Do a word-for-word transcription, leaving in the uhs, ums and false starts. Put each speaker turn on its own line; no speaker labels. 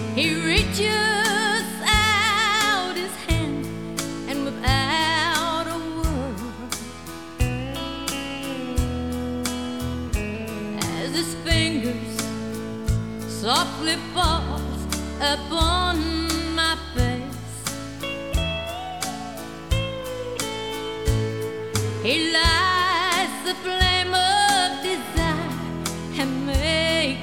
He reaches out his hand and without a word, as his fingers softly falls upon my face, he lights the flame